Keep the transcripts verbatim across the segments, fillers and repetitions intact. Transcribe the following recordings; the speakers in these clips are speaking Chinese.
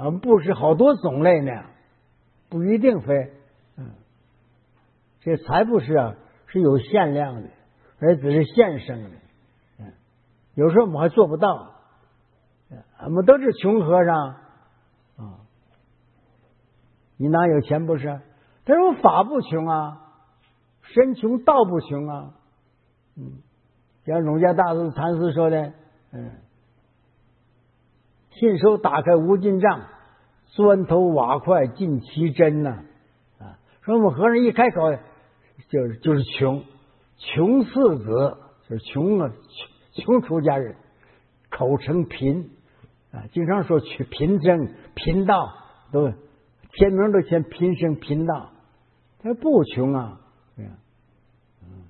啊，布施好多种类呢，不一定非，嗯，这财布施啊是有限量的，而只是现生的，嗯，有时候我们还做不到，我们都是穷和尚啊，你哪有钱布施？他说法不穷啊，身穷道不穷啊，嗯，像永嘉大师禅师说的，嗯。信手打开无尽帐，砖头瓦块尽其真呐、啊！啊，说我们和尚一开口就是就是穷，穷四子就是穷啊，穷穷出家人，口称贫啊，经常说去贫僧贫道，都天名都签贫僧贫道，他不穷啊，对呀，嗯，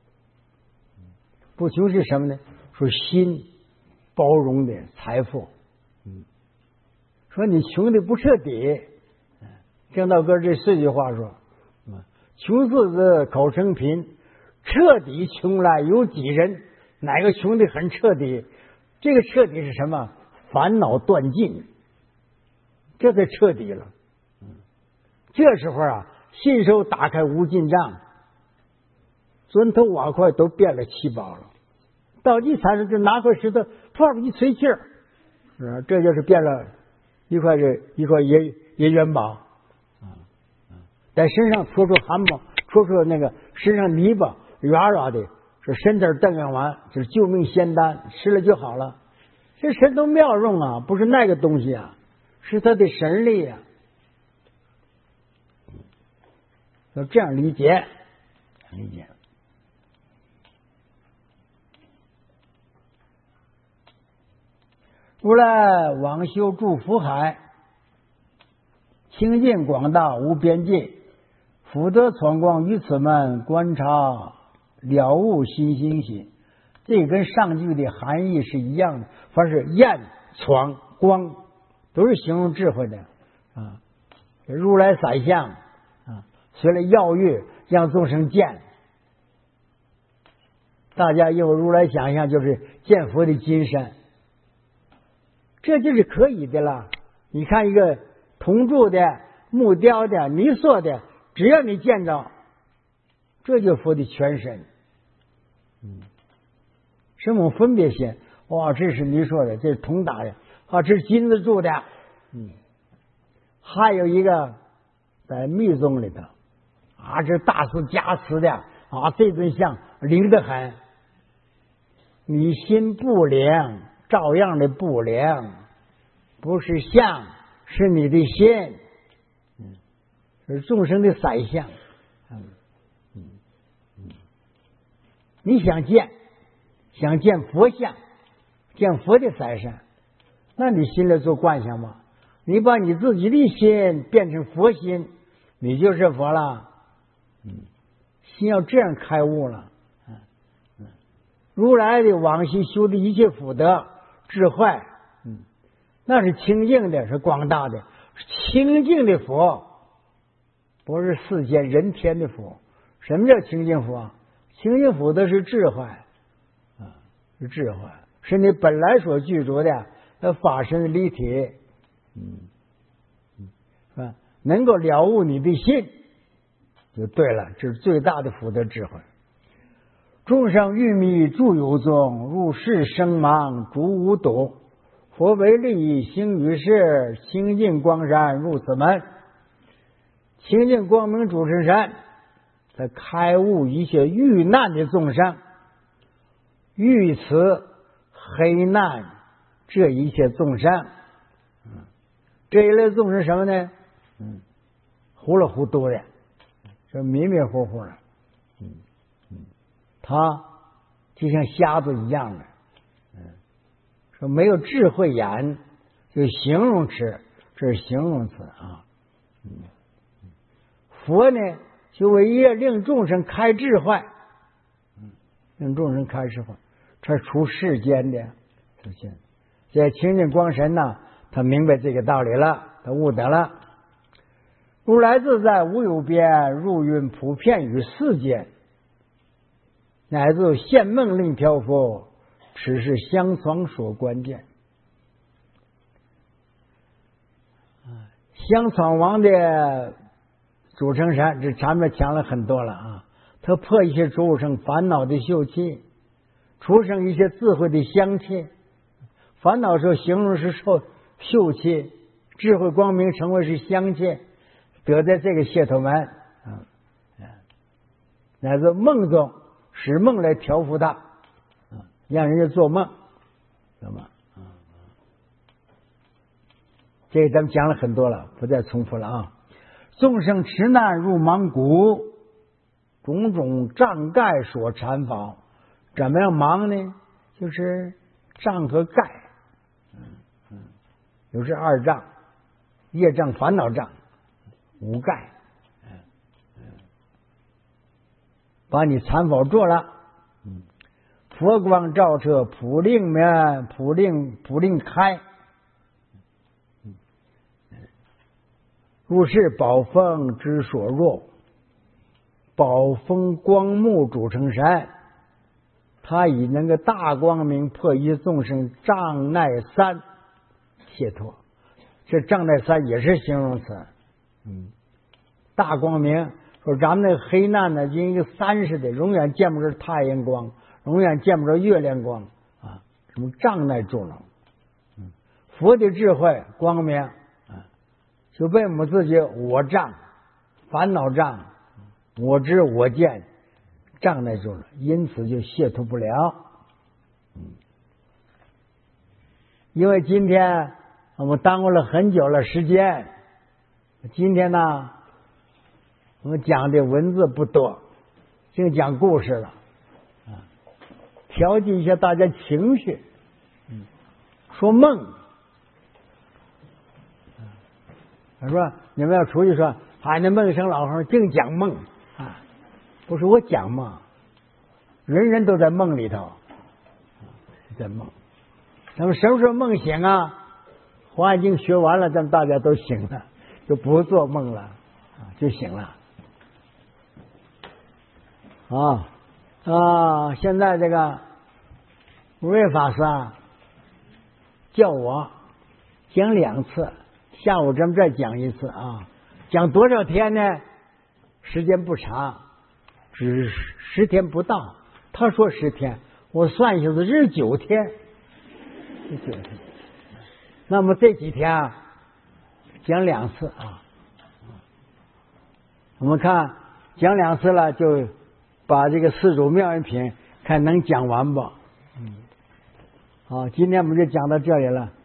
不穷是什么呢？说心包容的财富。嗯，说你穷的不彻底，正道哥这四句话说，穷四子口称贫，彻底穷来有几人？哪个穷的很彻底？这个彻底是什么？烦恼断尽，这才彻底了。这时候啊，信手打开无尽帐，砖头瓦块都变了七宝了。到第三时就拿块石头，啪一吹气儿。是，这就是变了一块是一块野野元宝啊，在身上戳出汗毛，戳出那个身上泥巴软软的，是身子瞪圆丸，就是救命仙丹，吃了就好了。这神通妙用啊，不是那个东西啊，是他的神力啊。要这样理解，理解。如来往修住福海，清净广大无边界，福德传光于此门，观察了悟心心心。这跟上句的含义是一样的，凡是焰闯光都是形容智慧的啊。如来散相啊，随了耀月让众生见，大家有如来想象就是见佛的金身。这就是可以的了。你看一个铜铸的、木雕的、泥塑的，只要你见着，这就佛的全身。嗯，什么分别心？哇，这是泥塑的，这是铜打的，啊，这是金子铸的。嗯，还有一个在密宗里头，啊，这大师加持的啊，这尊像灵得很。你心不灵，照样的不灵，不是相，是你的心，嗯，是众生的散相，嗯嗯嗯，你想见，想见佛像，见佛的散相，那你心里做观想嘛？你把你自己的心变成佛心，你就是佛了，嗯，心要这样开悟了。如来的往昔修的一切福德智慧，嗯，那是清净的，是广大的，清净的佛，不是世间人天的佛。什么叫清净佛？清净福德是智慧啊，是智慧，是你本来所具足的那法身离体，嗯嗯，啊，能够了悟你的心，就对了，这是最大的福德智慧。众生欲迷住有宗，入世生盲逐无睹。佛为利益行于世，清净光山入此门。清净光明主持山，他开悟一切遇难的众生，遇此黑难这一切众生，这一类众生什么呢？嗯，糊里糊涂的，这迷迷糊糊的，嗯。他就像瞎子一样的，嗯，说没有智慧眼，就形容词，这是形容词啊。嗯，佛呢，就为要令众生开智慧，嗯，令众生开智慧，这出世间的出现。这清净光神呢，他明白这个道理了，他悟得了。如来自在无有边，入云普遍于世间。乃至现梦令漂佛，此是相传所关键。 降草王的主成山，这前面讲了很多了啊。他破一些诸生烦恼的秀气，出生一些智慧的香气。烦恼时候形容是受秀气，智慧光明成为是香气，得在这个解脱门啊，乃至梦中使梦来调伏他，啊，让人家做梦，知道吗？这个咱们讲了很多了，不再重复了啊。众生持难入盲谷，种种障盖所缠缚。怎么样盲呢？就是障和盖，嗯嗯，有这二障：业障、烦恼障、五盖，嗯嗯，把你缠缚住了。嗯，佛光照彻，普令面，普令普令开。如是宝峰之所入，宝峰光目主成山，他以那个大光明破一众生障耐三解脱。这障耐三也是形容词。嗯，大光明说咱们那个黑暗呢，就一个山似的，永远见不着太阳光，永远见不着月亮光啊，什么障碍住了。嗯，佛的智慧光明。就被我们自己我障、烦恼障、我知我见障碍住了，因此就解脱不了。嗯，因为今天我们耽误了很久了时间，今天呢，我们讲的文字不多，净讲故事了，啊，调剂一下大家情绪。嗯，说梦。他说：“你们要出去说，啊，那梦生老和净讲梦啊，不是我讲梦，人人都在梦里头，在梦。咱们什么时候梦醒啊？华严经学完了，咱们大家都醒了，就不做梦了，啊，就醒了。啊啊！现在这个无畏法师啊，叫我讲两次。”下午咱们再讲一次啊，讲多少天呢？时间不长，只十天不到。他说十天，我算一下子是九天，是九天。那么这几天啊，讲两次啊。我们看讲两次了，就把这个四祖妙音品看能讲完不？嗯，好，今天我们就讲到这里了。